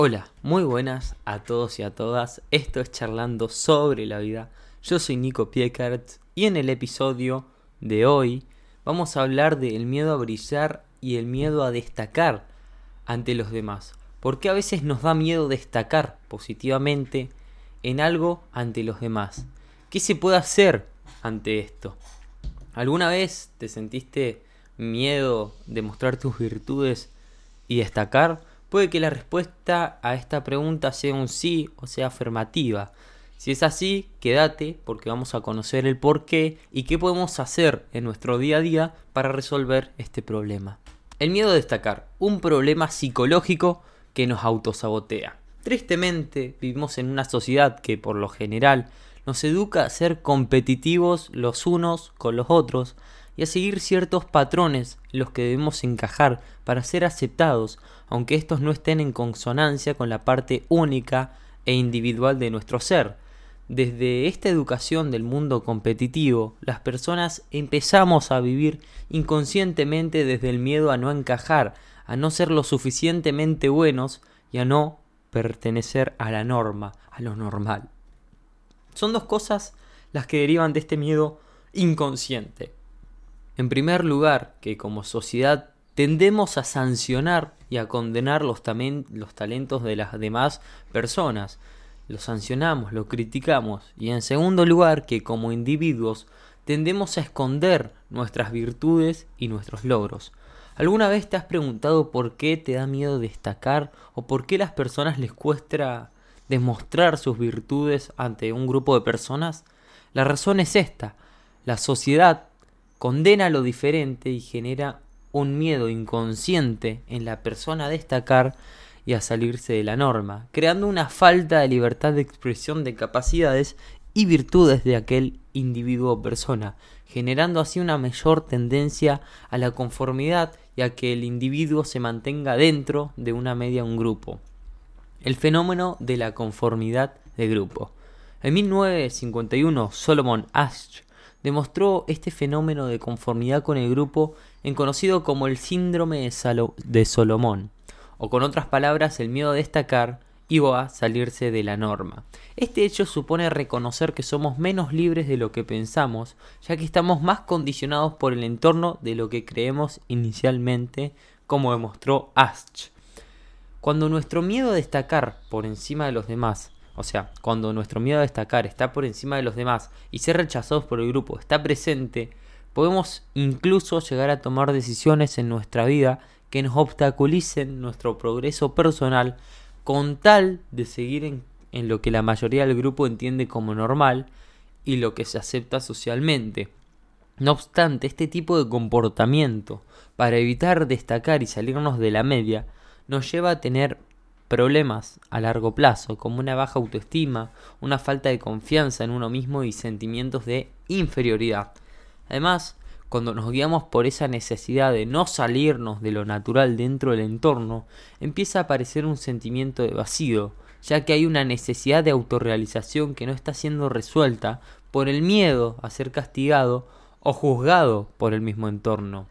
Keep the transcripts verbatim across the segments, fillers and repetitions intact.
Hola, muy buenas a todos y a todas. Esto es Charlando sobre la vida. Yo soy Nico Piekert y en el episodio de hoy vamos a hablar del miedo a brillar y el miedo a destacar ante los demás. ¿Por qué a veces nos da miedo destacar positivamente en algo ante los demás? ¿Qué se puede hacer ante esto? ¿Alguna vez te sentiste miedo de mostrar tus virtudes y destacar? Puede que la respuesta a esta pregunta sea un sí o sea afirmativa. Si es así, quédate porque vamos a conocer el por qué y qué podemos hacer en nuestro día a día para resolver este problema. El miedo a destacar, un problema psicológico que nos autosabotea. Tristemente, vivimos en una sociedad que por lo general nos educa a ser competitivos los unos con los otros y a seguir ciertos patrones en los que debemos encajar para ser aceptados, aunque estos no estén en consonancia con la parte única e individual de nuestro ser. Desde esta educación del mundo competitivo, las personas empezamos a vivir inconscientemente desde el miedo a no encajar, a no ser lo suficientemente buenos y a no pertenecer a la norma, a lo normal. Son dos cosas las que derivan de este miedo inconsciente. En primer lugar, que como sociedad tendemos a sancionar y a condenar los, tamen- los talentos de las demás personas. Los sancionamos, los criticamos. Y en segundo lugar, que como individuos tendemos a esconder nuestras virtudes y nuestros logros. ¿Alguna vez te has preguntado por qué te da miedo destacar o por qué a las personas les cuesta demostrar sus virtudes ante un grupo de personas? La razón es esta. La sociedad condena lo diferente y genera un miedo inconsciente en la persona a destacar y a salirse de la norma, creando una falta de libertad de expresión de capacidades y virtudes de aquel individuo o persona, generando así una mayor tendencia a la conformidad y a que el individuo se mantenga dentro de una media un grupo. El fenómeno de la conformidad de grupo. En mil novecientos cincuenta y uno, Solomon Asch demostró este fenómeno de conformidad con el grupo en conocido como el síndrome de, Salo- de Solomón, o con otras palabras, el miedo a destacar y o a salirse de la norma. Este hecho supone reconocer que somos menos libres de lo que pensamos, ya que estamos más condicionados por el entorno de lo que creemos inicialmente, como demostró Asch. Cuando nuestro miedo a destacar por encima de los demás, o sea, cuando nuestro miedo a destacar está por encima de los demás y ser rechazados por el grupo está presente, podemos incluso llegar a tomar decisiones en nuestra vida que nos obstaculicen nuestro progreso personal con tal de seguir en, en lo que la mayoría del grupo entiende como normal y lo que se acepta socialmente. No obstante, este tipo de comportamiento, para evitar destacar y salirnos de la media, nos lleva a tener problemas a largo plazo, como una baja autoestima, una falta de confianza en uno mismo y sentimientos de inferioridad. Además, cuando nos guiamos por esa necesidad de no salirnos de lo natural dentro del entorno, empieza a aparecer un sentimiento de vacío, ya que hay una necesidad de autorrealización que no está siendo resuelta por el miedo a ser castigado o juzgado por el mismo entorno.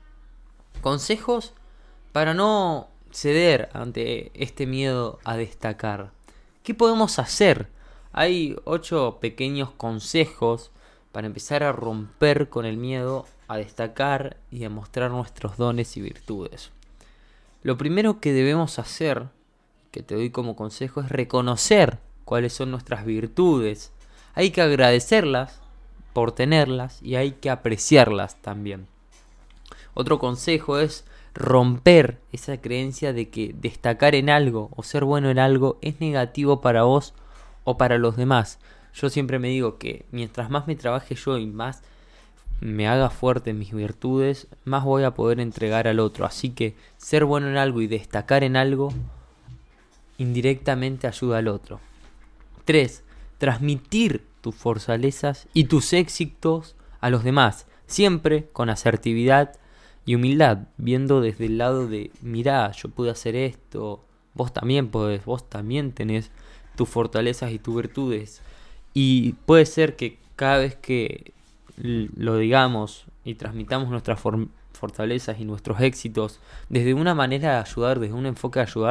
Consejos para no ceder ante este miedo a destacar. ¿Qué podemos hacer? Hay ocho pequeños consejos para empezar a romper con el miedo a destacar y a mostrar nuestros dones y virtudes. Lo primero que debemos hacer, que te doy como consejo, es reconocer cuáles son nuestras virtudes. Hay que agradecerlas por tenerlas y hay que apreciarlas también. Otro consejo es romper esa creencia de que destacar en algo o ser bueno en algo es negativo para vos o para los demás. Yo siempre me digo que mientras más me trabaje yo y más me haga fuerte en mis virtudes, más voy a poder entregar al otro. Así que ser bueno en algo y destacar en algo indirectamente ayuda al otro. tres. Transmitir tus fortalezas y tus éxitos a los demás, siempre con asertividad y humildad, viendo desde el lado de, mirá, yo pude hacer esto, vos también podés, vos también tenés tus fortalezas y tus virtudes. Y puede ser que cada vez que lo digamos y transmitamos nuestras for- fortalezas y nuestros éxitos desde una manera de ayudar, desde un enfoque de ayudar,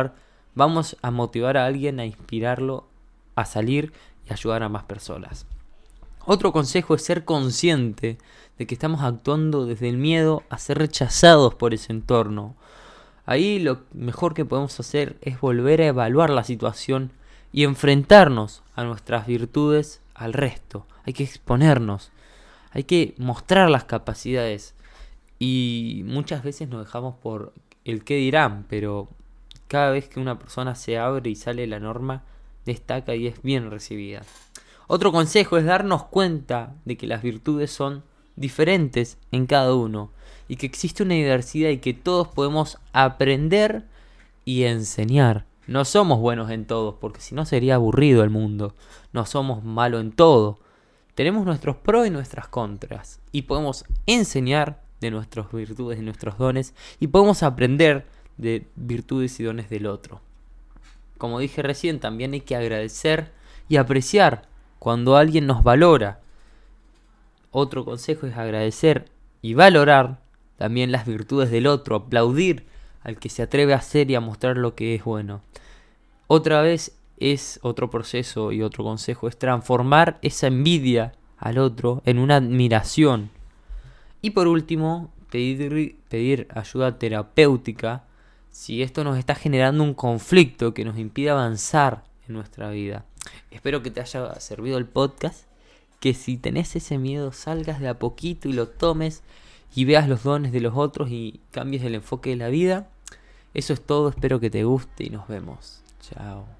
vamos a motivar a alguien, a inspirarlo a salir y ayudar a más personas. Otro consejo es ser consciente de que estamos actuando desde el miedo a ser rechazados por ese entorno. Ahí lo mejor que podemos hacer es volver a evaluar la situación y enfrentarnos a nuestras virtudes al resto. Hay que exponernos, hay que mostrar las capacidades y muchas veces nos dejamos por el qué dirán, pero cada vez que una persona se abre y sale de la norma, destaca y es bien recibida. Otro consejo es darnos cuenta de que las virtudes son diferentes en cada uno y que existe una diversidad y que todos podemos aprender y enseñar. No somos buenos en todo, porque si no sería aburrido el mundo. No somos malos en todo. Tenemos nuestros pros y nuestras contras y podemos enseñar de nuestras virtudes y nuestros dones y podemos aprender de virtudes y dones del otro. Como dije recién, también hay que agradecer y apreciar cuando alguien nos valora. Otro consejo es agradecer y valorar también las virtudes del otro, aplaudir al que se atreve a hacer y a mostrar lo que es bueno. Otra vez es otro proceso y otro consejo es transformar esa envidia al otro en una admiración. Y por último, pedir, pedir ayuda terapéutica si esto nos está generando un conflicto que nos impide avanzar en nuestra vida. Espero que te haya servido el podcast, que si tenés ese miedo salgas de a poquito y lo tomes y veas los dones de los otros y cambies el enfoque de la vida. Eso es todo, espero que te guste y nos vemos. Chao.